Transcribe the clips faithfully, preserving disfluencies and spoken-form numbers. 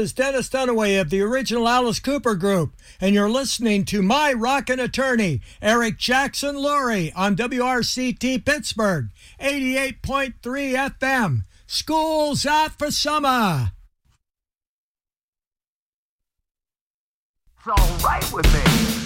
This is Dennis Dunaway of the original Alice Cooper Group, and you're listening to my rockin' attorney, Eric Jackson Lurie, on W R C T Pittsburgh, eighty-eight point three F M. School's out for summer. It's all right with me.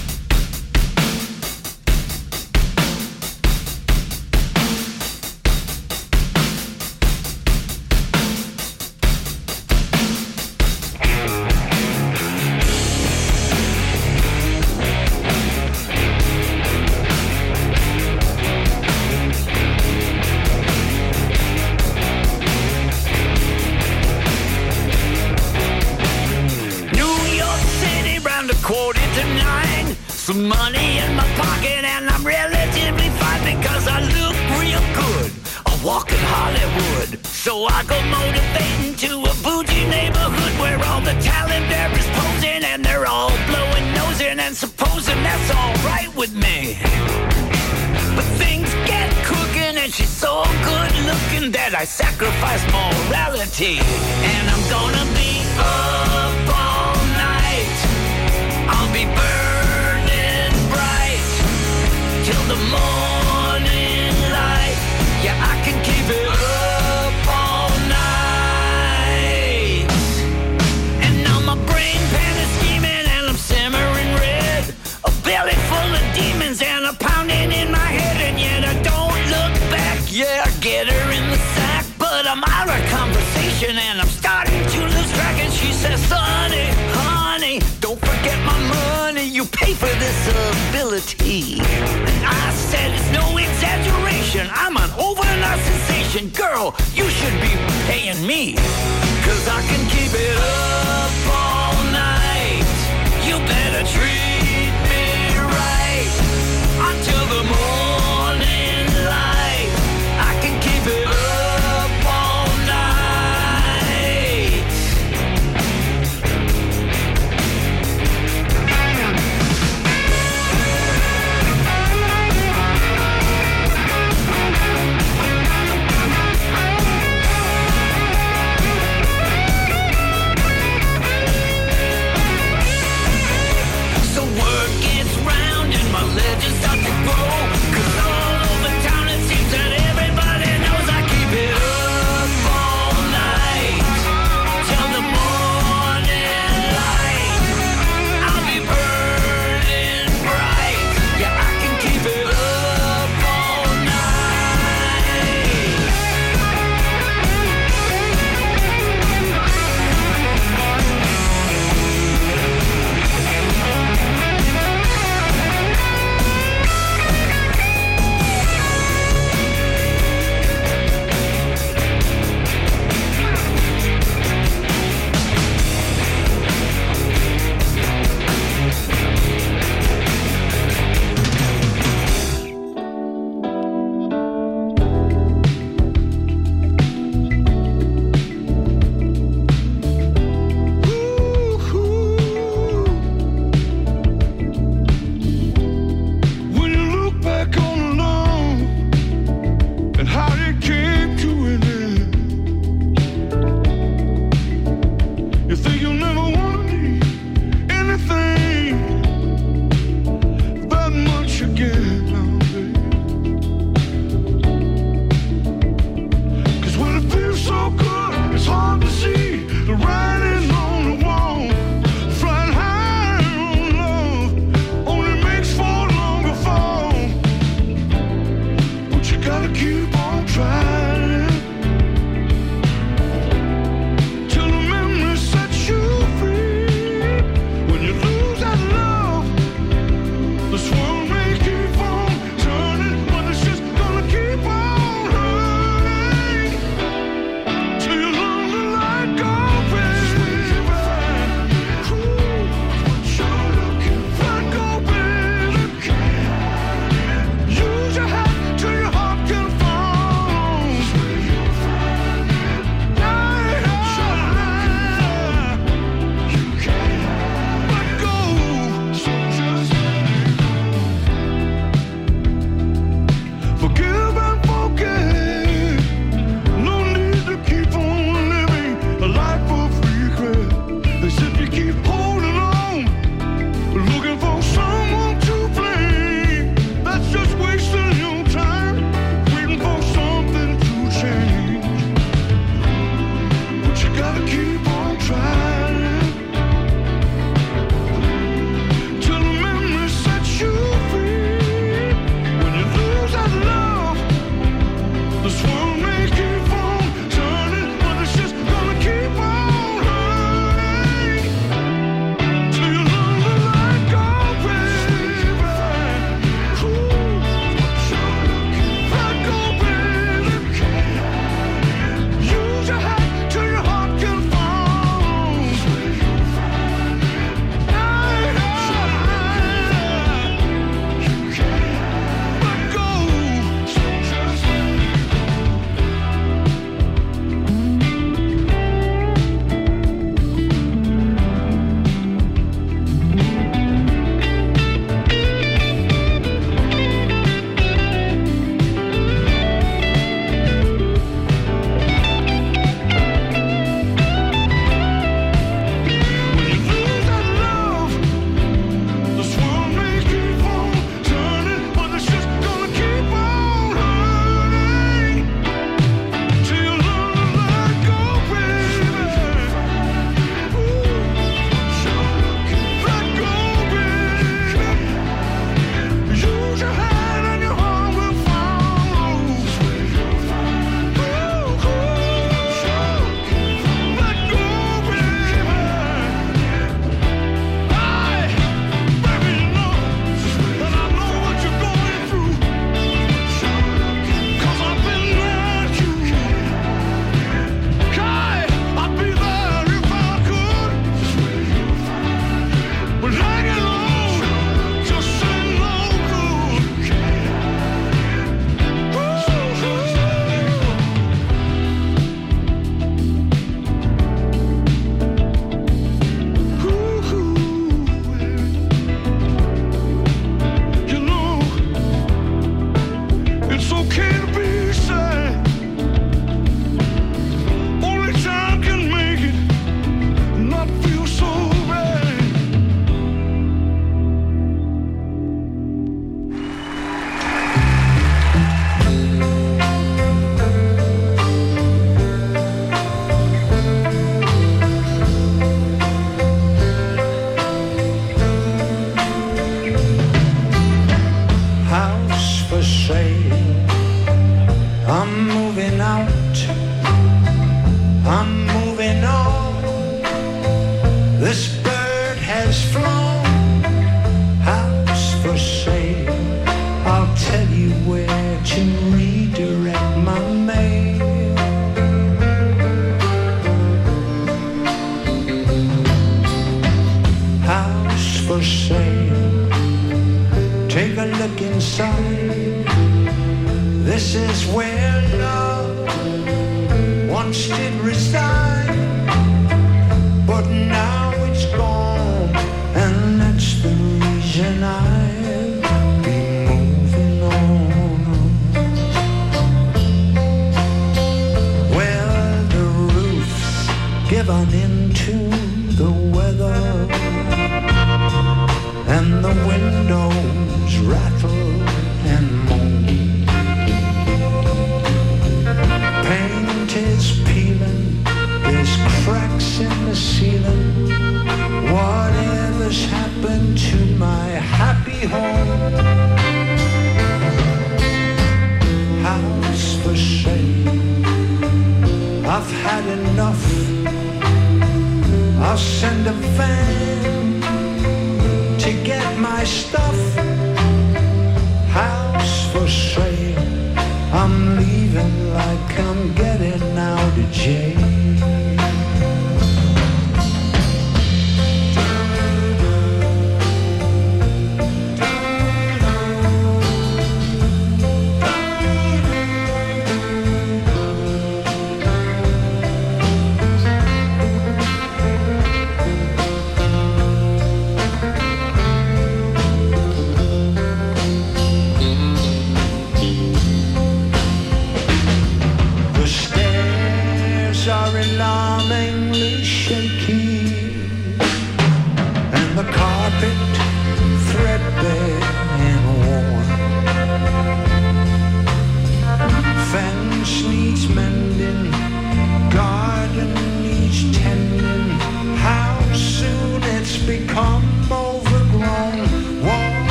Quarter to nine, some money in my pocket, and I'm relatively fine because I look real good. I walk in Hollywood, so I go motivating to a bougie neighborhood where all the talent there is posing, and they're all blowing nosing and supposing that's all right with me. But things get cooking, and she's so good looking that I sacrifice morality, and I'm gonna be up all night. I'll be burning bright till the morning light. Yeah, I can keep it up all night. And now my brain pan is scheming and I'm simmering red. A belly full of demons and a pounding in my head. And yet I don't look back. Yeah, I get her in the sack, but I'm out of conversation and I'm starting to lose track. And she says, Sonny, honey, don't forget my money, you pay for this ability. And I said it's no exaggeration, I'm an overnight sensation. Girl, you should be paying me, cause I can keep it up all night. You better treat me right until the morning light. I can keep it up all night.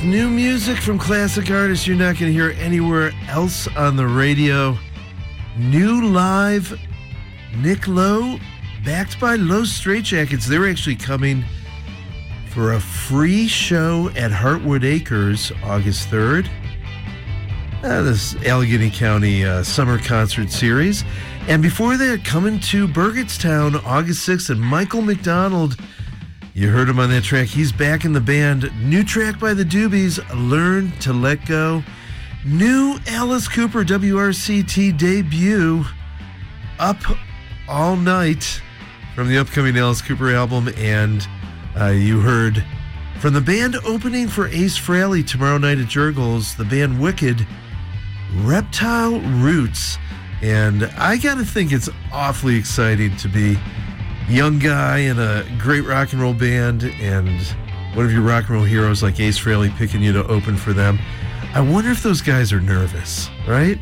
It's new music from classic artists you're not going to hear anywhere else on the radio. New live Nick Lowe, backed by Low Straitjackets. They're actually coming for a free show at Heartwood Acres August third. Uh, this Allegheny County uh, summer concert series. And before that, coming to Burgettstown August sixth, and Michael McDonald, you heard him on that track. He's back in the band. New track by the Doobies, Learn to Let Go. New Alice Cooper W R C T debut, Up All Night, from the upcoming Alice Cooper album. And uh, you heard from the band opening for Ace Frehley tomorrow night at Jurgles, the band Wicked, Reptile Roots. And I gotta think it's awfully exciting to be a young guy in a great rock and roll band, and one of your rock and roll heroes like Ace Frehley picking you to open for them. I wonder if those guys are nervous, right?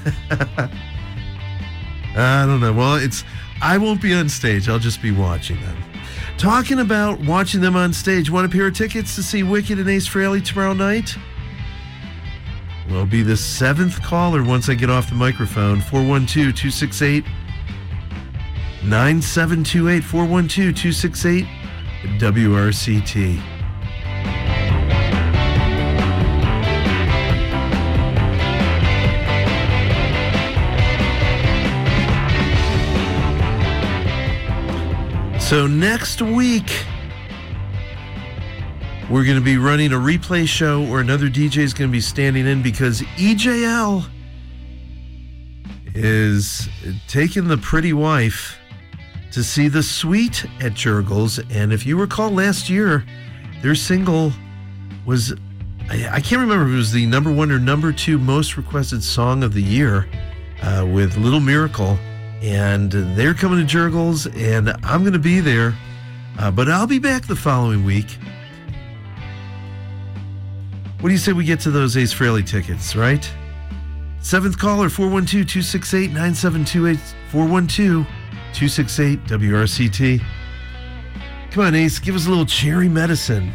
I don't know. Well, it's I won't be on stage. I'll just be watching them. Talking about watching them on stage, want a pair of tickets to see Wicked and Ace Frehley tomorrow night? Will be the seventh caller once I get off the microphone. four one two, two six eight, nine seven two eight. four one two, two six eight, W R C T. So next week, we're going to be running a replay show where another D J is going to be standing in because E J L is taking the pretty wife to see The Sweet at Jurgles. And if you recall last year, their single was, I, I can't remember if it was the number one or number two most requested song of the year uh, with Little Miracle. And they're coming to Jurgles, and I'm going to be there. Uh, but I'll be back the following week. What do you say we get to those Ace Frehley tickets, right? Seventh caller, four one two, two six eight, nine seven two eight, four one two, two six eight, W R C T. Come on, Ace, give us a little cherry medicine.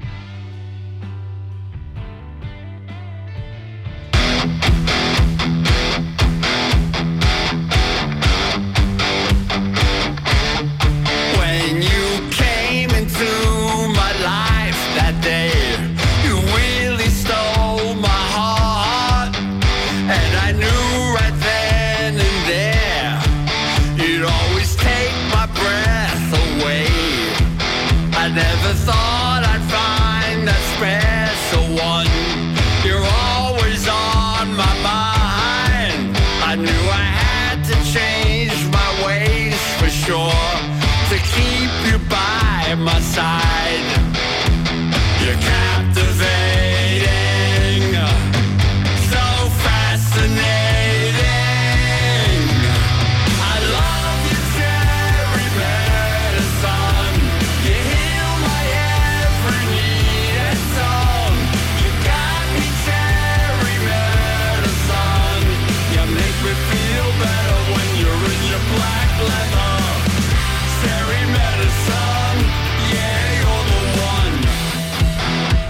My side, you're captivating, so fascinating. I love your cherry medicine. You heal my every need and song. You got me cherry medicine. You make me feel better when you're in your black leather. Cherry medicine. Yeah, you're the one.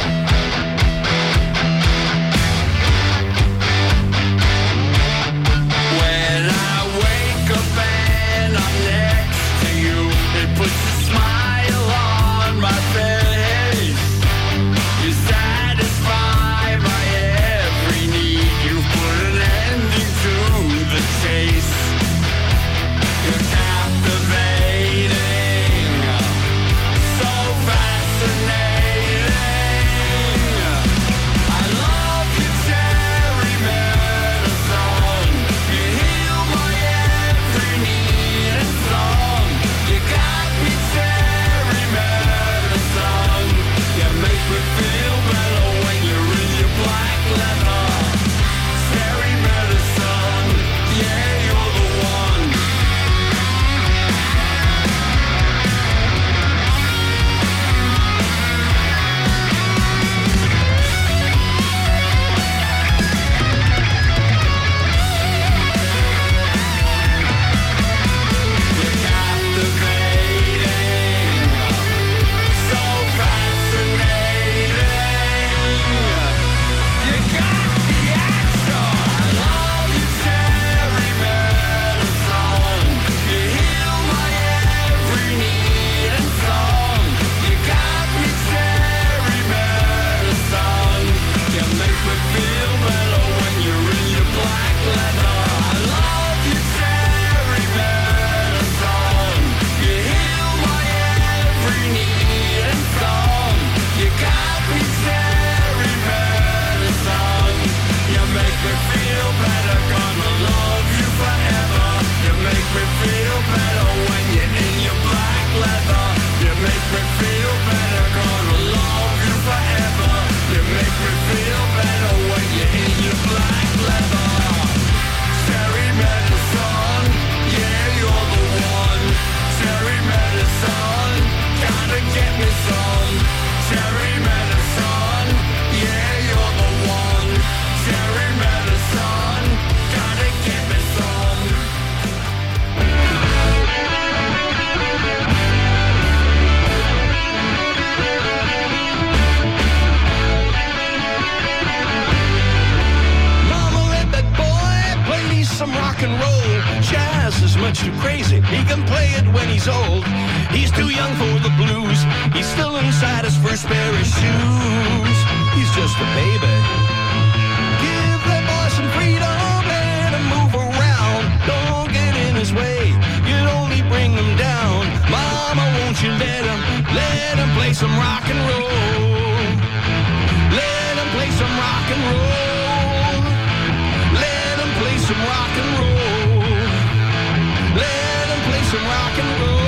jazz is much too crazy. He can play it when he's old. He's too young for the blues. He's still inside his first pair of shoes. He's just a baby. Give that boy some freedom, let him move around. Don't get in his way, you'd only bring him down. Mama, won't you let him, let him play some rock and roll. Let him play some rock and roll. Let him play some rock and roll. Let him play some rock and roll.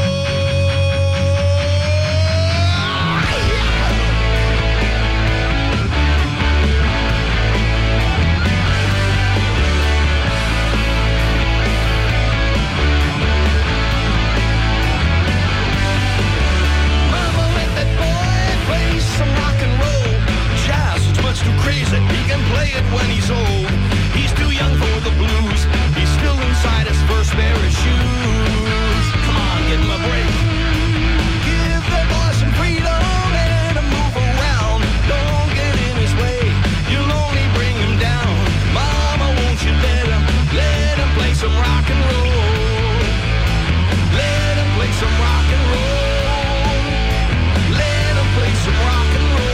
Too crazy, he can play it when he's old. He's too young for the blues. He's still inside his first pair of shoes. Come on, give him a break. Give that boy some freedom, let him move around. Don't get in his way, you'll only bring him down. Mama, won't you let him, let him play some rock and roll. Let him play some rock and roll. Let him play some rock and roll.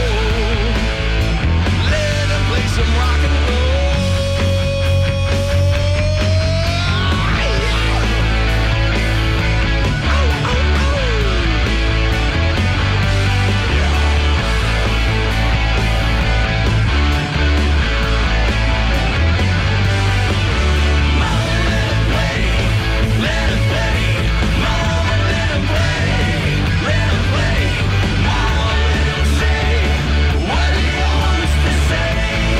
Play some rock and roll. Oh, oh, oh. Mama, let him play. Let him play. Mama, let him play. Let him play. Mama, let him say what he wants to say.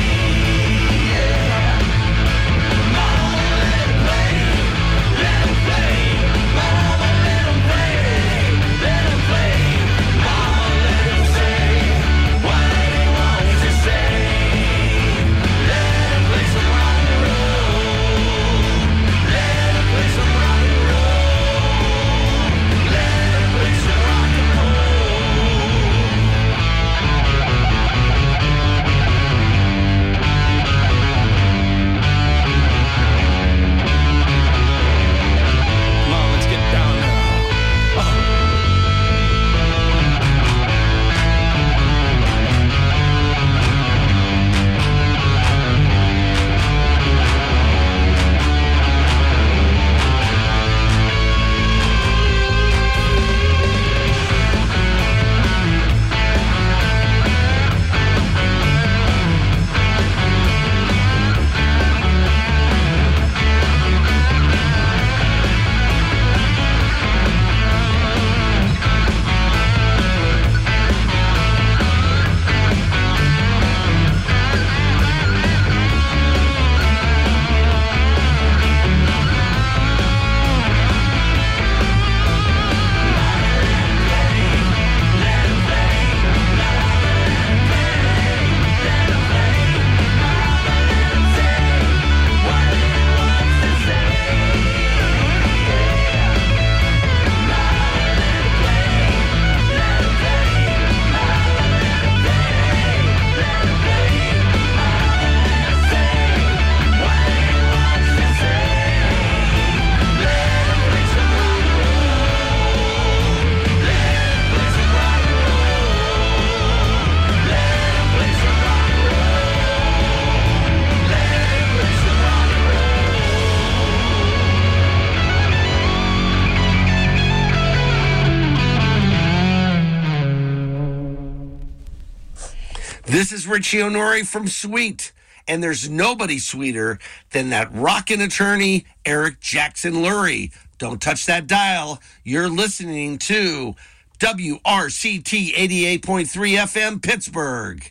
This is Richie Honore from Sweet, and there's nobody sweeter than that rockin' attorney, Eric Jackson Lurie. Don't touch that dial. You're listening to W R C T eighty-eight point three F M, Pittsburgh.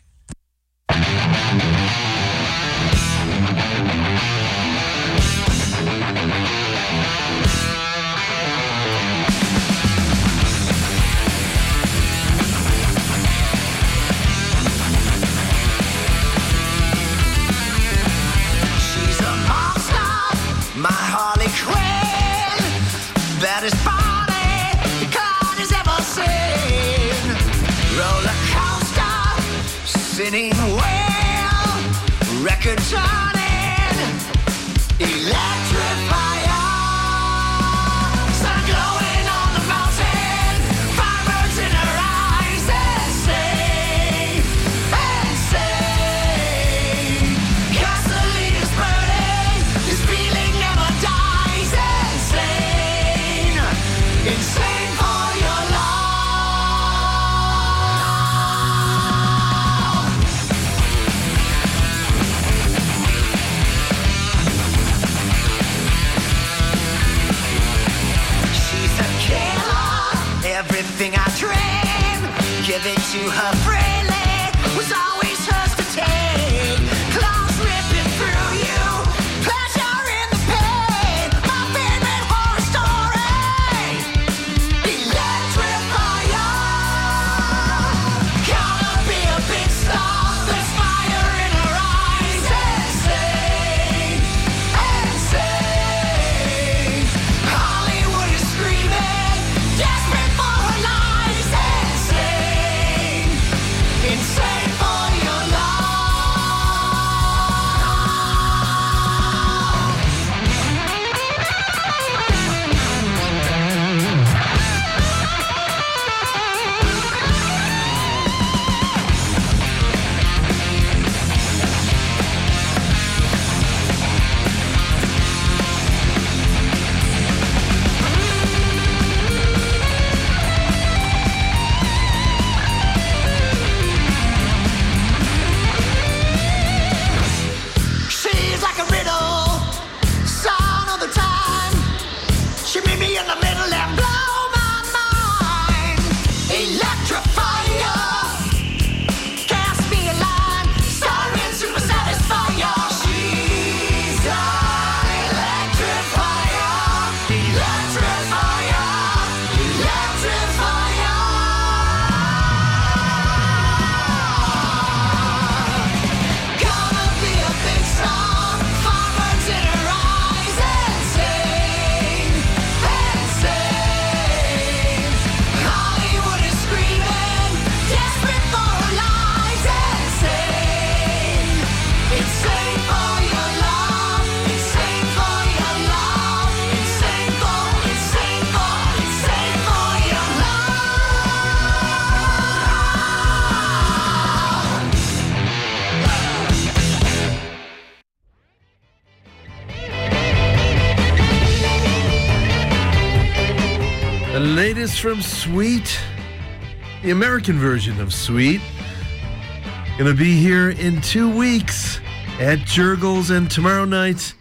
My Harley Quinn, baddest body the God has ever seen. Roller coaster, spinning wheel, record turning, electrify. give it to her freely, was always hers to take. Claws ripping through you, pleasure in the pain. My favorite horror story, Electrify. Gonna be a big star, there's fire in her eyes. And sing, and sing. Hollywood is screaming, desperate for her lies. And sing, insane for your love. She's like a riddle, song of the time. She meet me in the middle and blow my mind. Electrify ya, cast me a line, starring super satisfier. She's an electrifier, electrifier, electrifier. Gonna be a big star, farmers in her eyes. And sing, and sing. Hollywood is screaming, desperate for her lies. And sing, insane for your love, insane for your love, insane for, insane for, insane for your love. The latest from Sweet, the American version of Sweet, going to be here in two weeks at Jurgles, and tomorrow night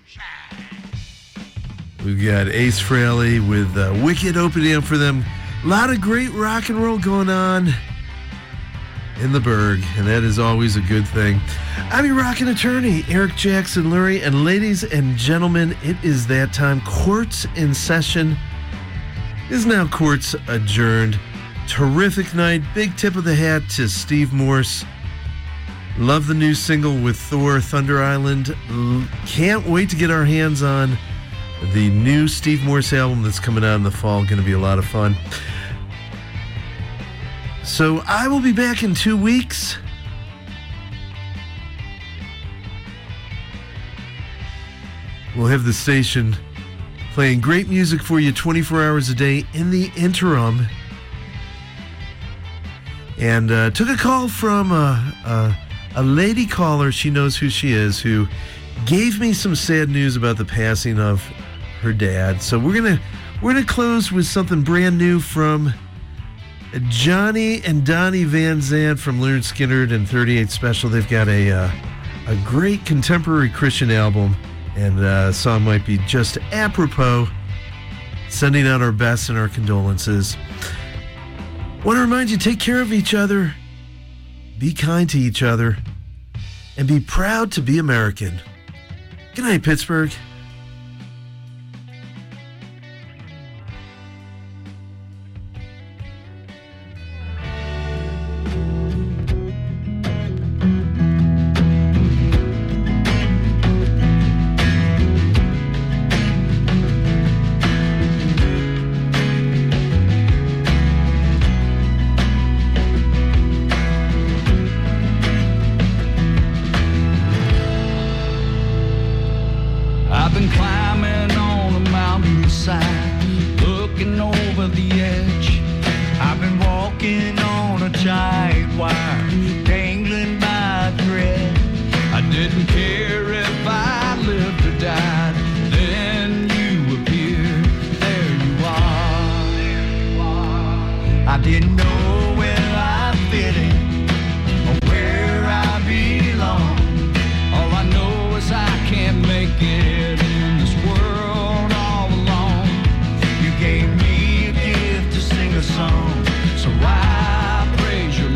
we've got Ace Frehley with uh, Wicked opening up for them. A lot of great rock and roll going on in the Berg, and that is always a good thing. I'm your rockin' attorney, Eric Jackson Lurie, and ladies and gentlemen, it is that time. Court's in session. Is now court's adjourned. Terrific night. Big tip of the hat to Steve Morse. Love the new single with Thor, Thunder Island. L- Can't wait to get our hands on the new Steve Morse album that's coming out in the fall. Going to be a lot of fun. So I will be back in two weeks. We'll have the station playing great music for you twenty-four hours a day in the interim. And uh, took a call from a, a, a lady caller, she knows who she is, who gave me some sad news about the passing of her dad. So we're gonna we're gonna close with something brand new from Johnny and Donnie Van Zandt from Lynyrd Skynyrd and thirty-eight Special. They've got a uh, a great contemporary Christian album. And uh, a song might be just apropos. Sending out our best and our condolences. Want to remind you, take care of each other. Be kind to each other. And be proud to be American. Good night, Pittsburgh. I've been climbing on a mountainside, looking over the edge. I've been walking on a giant wire, dangling by a thread. I didn't care if I lived or died. Then you appeared, there you are. I didn't know where I fit in or where I belong. All I know is I can't make it in this world all alone. You gave me a gift to sing a song, so I praise your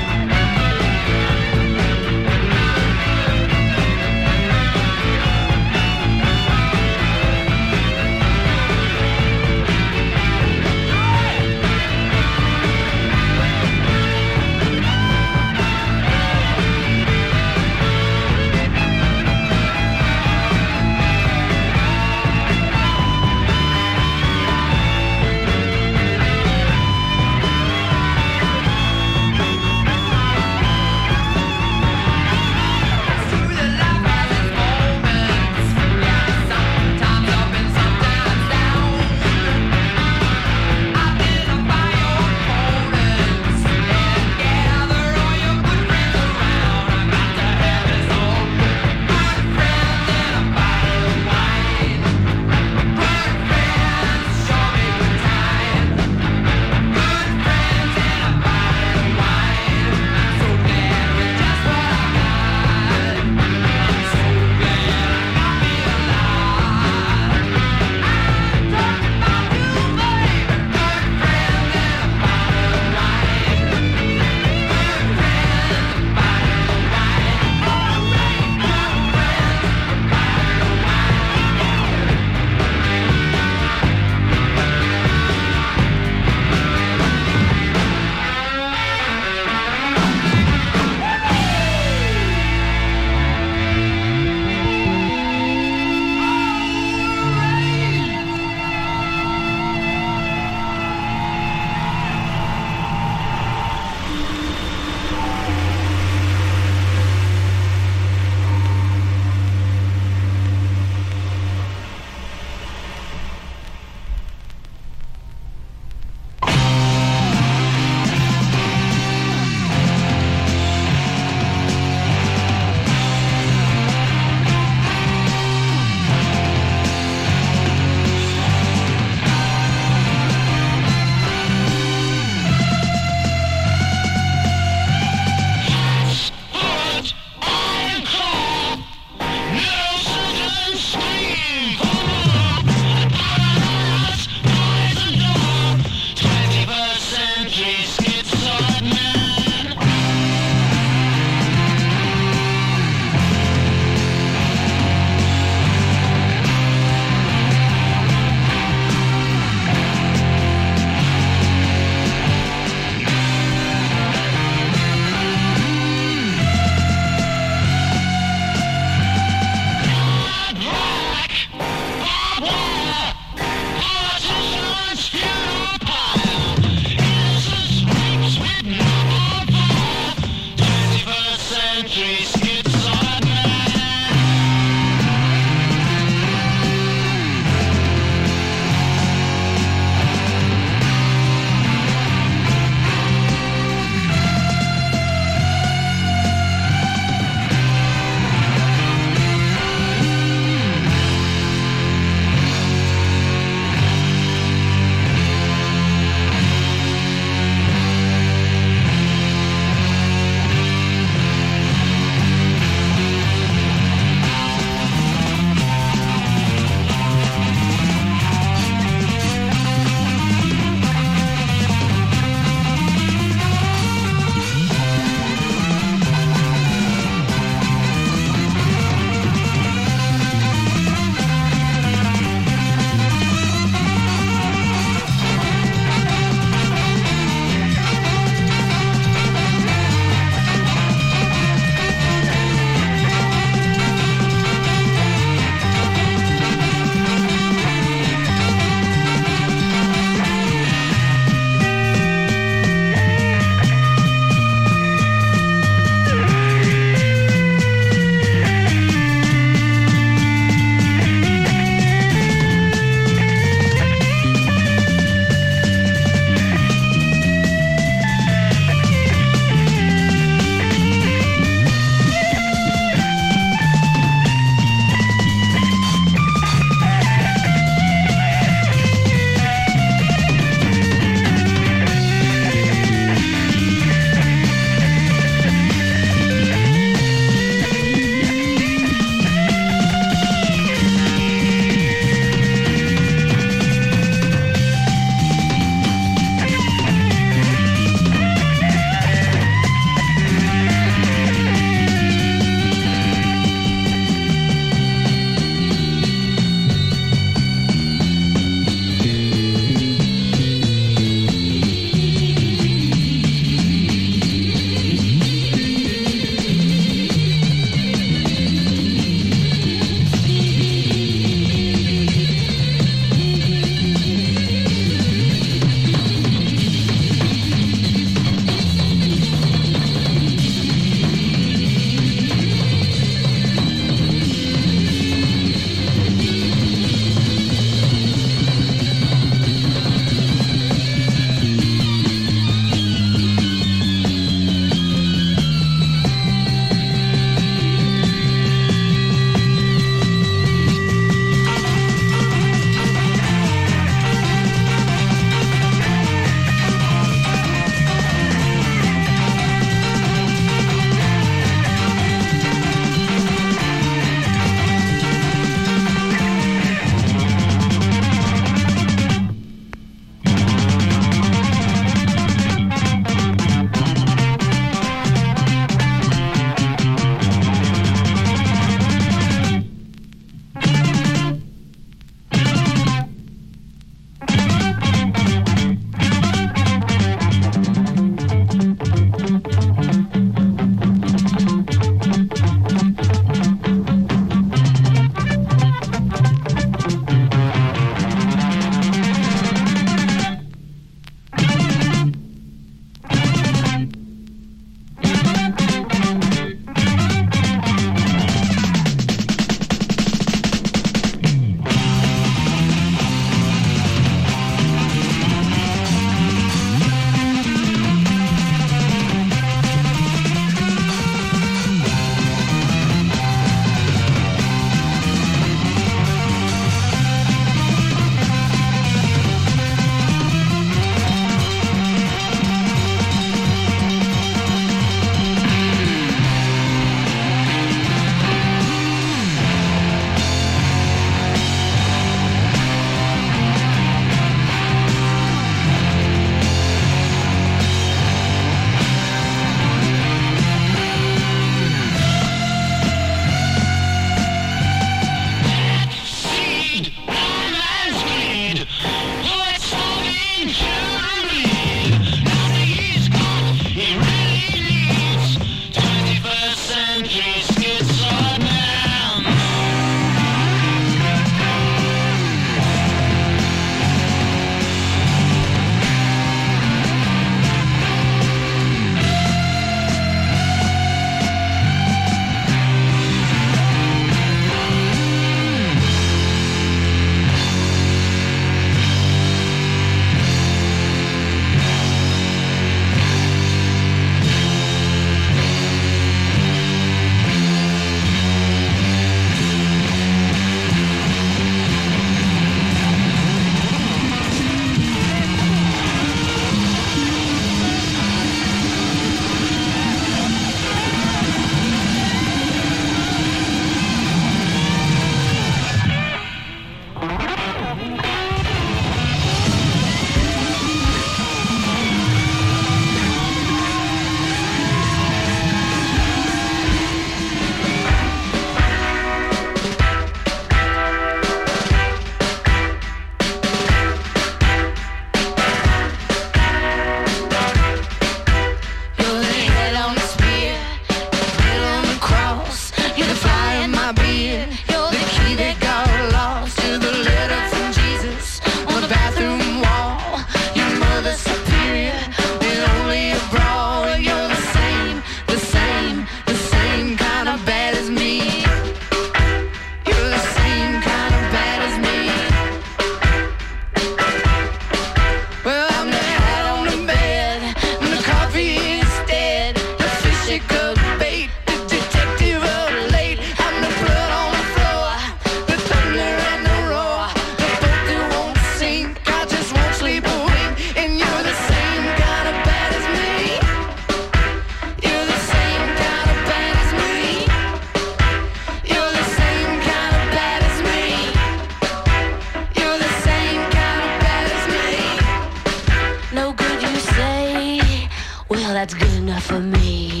me.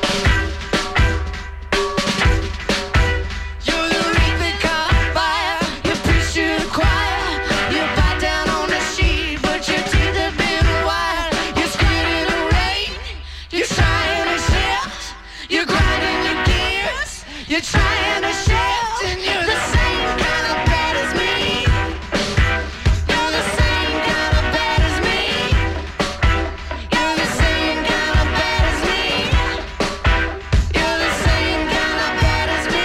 You're the wreath that caught fire. You preach to the choir. You bite down on the sheet, but your teeth have been wired. You're screaming the rain. You're trying to shift. You're grinding your gears. You're trying to shift, and you're the same kind of bad as me. You're the same kind of bad as me. You're the same kind of bad as me. You're the same kind of bad as me.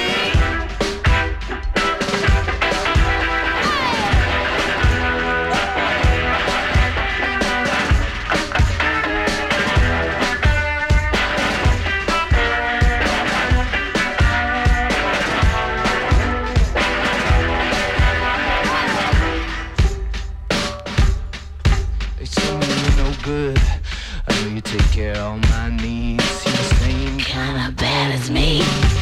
They tell me you're no good. I know you take care of all my needs. You're the same kind of bad as me.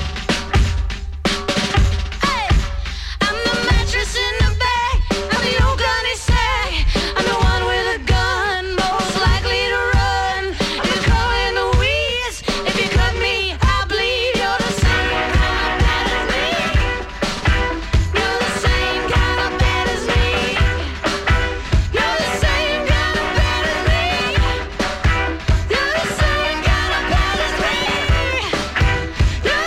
Hey, I'm the mattress in the bag. I'm the old gunny sack. I'm the one with a gun, most likely to run. You're calling the weeds. If you cut me, I bleed. You're the same kind of bad as me. You're the same kind of bad as me. You're the same kind of bad as me. You're the same kind of bad as me. You're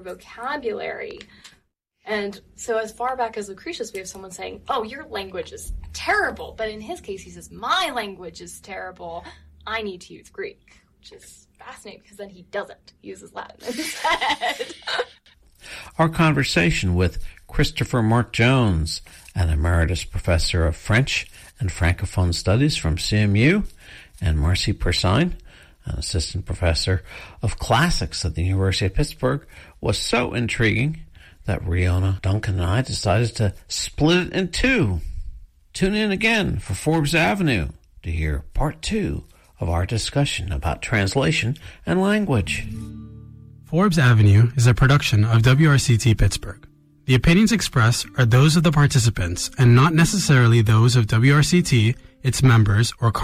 vocabulary. And so as far back as Lucretius, we have someone saying, oh, your language is terrible. But in his case, he says, my language is terrible. I need to use Greek, which is fascinating because then he doesn't. He uses Latin instead. Our conversation with Christopher Mark Jones, an emeritus professor of French and Francophone studies from C M U, and Marcy Persine, an assistant professor of classics at the University of Pittsburgh, was so intriguing that Riona Duncan and I decided to split it in two. Tune in again for Forbes Avenue to hear part two of our discussion about translation and language. Forbes Avenue is a production of W R C T Pittsburgh. The opinions expressed are those of the participants and not necessarily those of W R C T, its members, or